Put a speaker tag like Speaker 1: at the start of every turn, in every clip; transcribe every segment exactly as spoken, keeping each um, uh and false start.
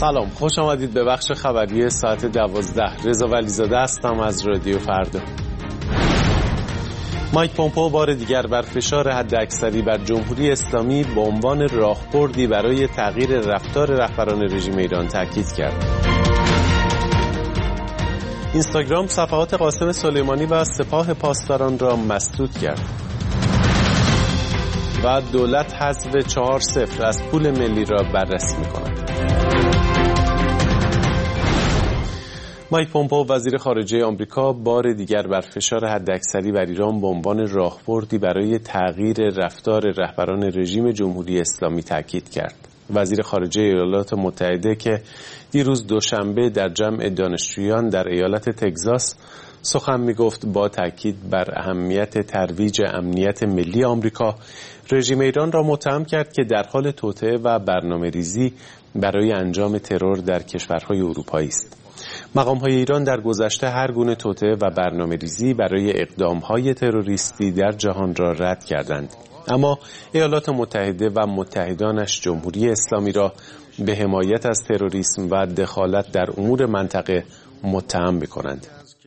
Speaker 1: سلام، خوش آمدید به بخش خبری ساعت دوازده. رضا ولیزاده هستم از رادیو فردا. مایک پومپئو بار دیگر بر فشار حداکثری بر جمهوری اسلامی به عنوان راهبردی برای تغییر رفتار رهبران رژیم ایران تاکید کرد. اینستاگرام صفحات قاسم سلیمانی و سپاه پاسداران را مسدود کرد. و دولت حذف چهار صفر از پول ملی را بررسی می‌کند. مایک پومپئو وزیر خارجه آمریکا بار دیگر بر فشار حداکثری بر ایران به عنوان راهبردی برای تغییر رفتار رهبران رژیم جمهوری اسلامی تاکید کرد. وزیر خارجه ایالات متحده که دیروز دوشنبه در جمع دانشجویان در ایالت تگزاس سخن می‌گفت، با تاکید بر اهمیت ترویج امنیت ملی آمریکا، رژیم ایران را متهم کرد که در حال توطئه و برنامه‌ریزی برای انجام ترور در کشورهای اروپایی است. مقام‌های ایران در گذشته هر گونه توطئه و برنامه‌ریزی برای اقدام‌های تروریستی در جهان را رد کردند، اما ایالات متحده و متحدانش جمهوری اسلامی را به حمایت از تروریسم و دخالت در امور منطقه متهم می‌کنند.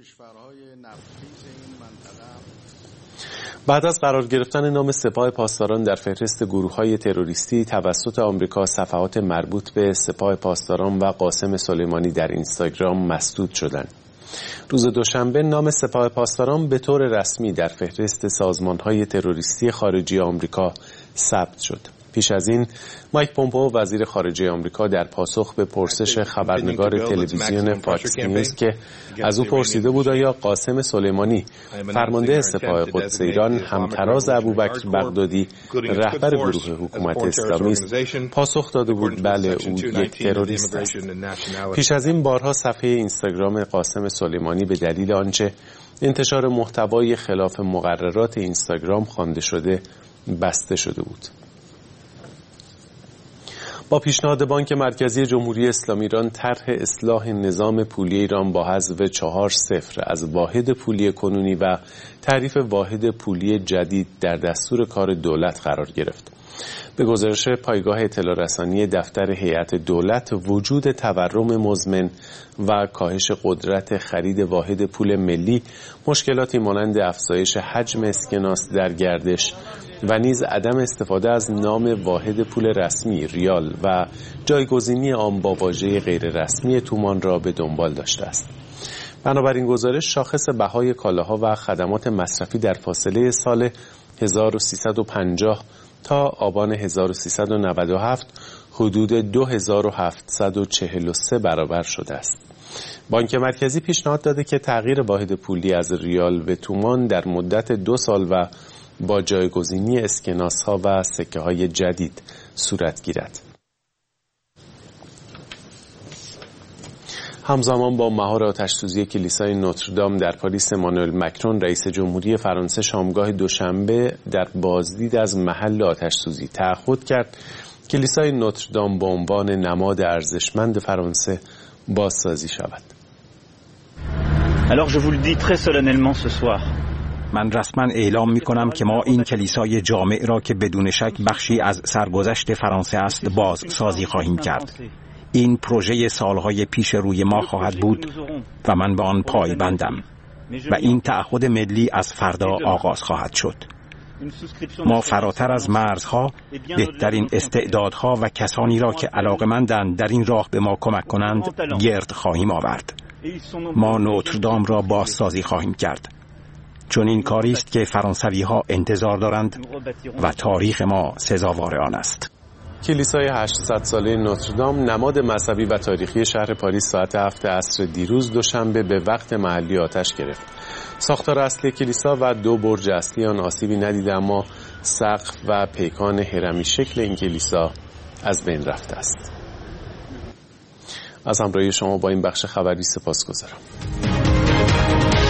Speaker 1: بعد از قرار گرفتن نام سپاه پاسداران در فهرست گروه‌های تروریستی توسط آمریکا، صفحات مربوط به سپاه پاسداران و قاسم سلیمانی در اینستاگرام مسدود شدند. روز دوشنبه نام سپاه پاسداران به طور رسمی در فهرست سازمان‌های تروریستی خارجی آمریکا ثبت شد. پیش از این مایک پومپئو وزیر خارجه آمریکا در پاسخ به پرسش خبرنگار تلویزیون فاکس نیوز که از او پرسیده بود آیا قاسم سلیمانی فرمانده سپاه قدس ایران همتراز ابوبکر بغدادی رهبر گروه حکومت اسلامی است، پاسخ داده بود بله، او یک تروریست است. پیش از این بارها صفحه اینستاگرام قاسم سلیمانی به دلیل آنچه انتشار محتوای خلاف مقررات اینستاگرام خوانده شده بسته شده بود. با پیشنهاد بانک مرکزی جمهوری اسلامی ایران، طرح اصلاح نظام پولی ایران با حذف چهار صفر از واحد پولی کنونی و تعریف واحد پولی جدید در دستور کار دولت قرار گرفت. به گزارش پایگاه اطلاع رسانی دفتر هیئت دولت، وجود تورم مزمن و کاهش قدرت خرید واحد پول ملی، مشکلاتی مانند افزایش حجم اسکناس در گردش و نیز عدم استفاده از نام واحد پول رسمی ریال و جایگزینی آن با واژه غیر رسمی تومان را به دنبال داشته است. بنابراین گزارش شاخص بهای کالاها و خدمات مصرفی در فاصله سال هزار و سیصد و پنجاه تا آبان هزار و سیصد و نود و هفت حدود دو هزار و هفتصد و چهل و سه برابر شده است. بانک مرکزی پیشنهاد داده که تغییر واحد پولی از ریال به تومان در مدت دو سال و با جایگزینی اسکناس‌ها و سکه‌های جدید صورت گیرد. همزمان با مهار آتش‌سوزی کلیسای نوتردام در پاریس، امانوئل مکرون رئیس جمهوری فرانسه شامگاه دوشنبه در بازدید از محل آتش‌سوزی تعهد کرد کلیسای نوتردام به عنوان نماد ارزشمند فرانسه بازسازی شود.
Speaker 2: Alors je vous le dis très solennellement ce soir.
Speaker 3: من رسما اعلام می کنم که ما این کلیسای جامع را که بدون شک بخشی از سرگذشت فرانسه است بازسازی خواهیم کرد. این پروژه سالهای پیش روی ما خواهد بود و من به آن پایبندم و این تعهد ملی از فردا آغاز خواهد شد. ما فراتر از مرزها بهترین استعدادها و کسانی را که علاقه‌مندند در این راه به ما کمک کنند گرد خواهیم آورد. ما نوتردام را بازسازی خواهیم کرد، چون این کاری است که فرانسوی ها انتظار دارند و تاریخ ما سزاوار آن است.
Speaker 1: کلیسای هشتصد ساله نوتردام، نماد مذهبی و تاریخی شهر پاریس، ساعت هفت عصر دیروز دوشنبه به وقت محلی آتش گرفت. ساختار اصلی کلیسا و دو برج اصلی آن آسیبی ندیده، اما سقف و پیکان هرمی شکل این کلیسا از بین رفته است. از همراهی شما با این بخش خبری سپاسگزارم.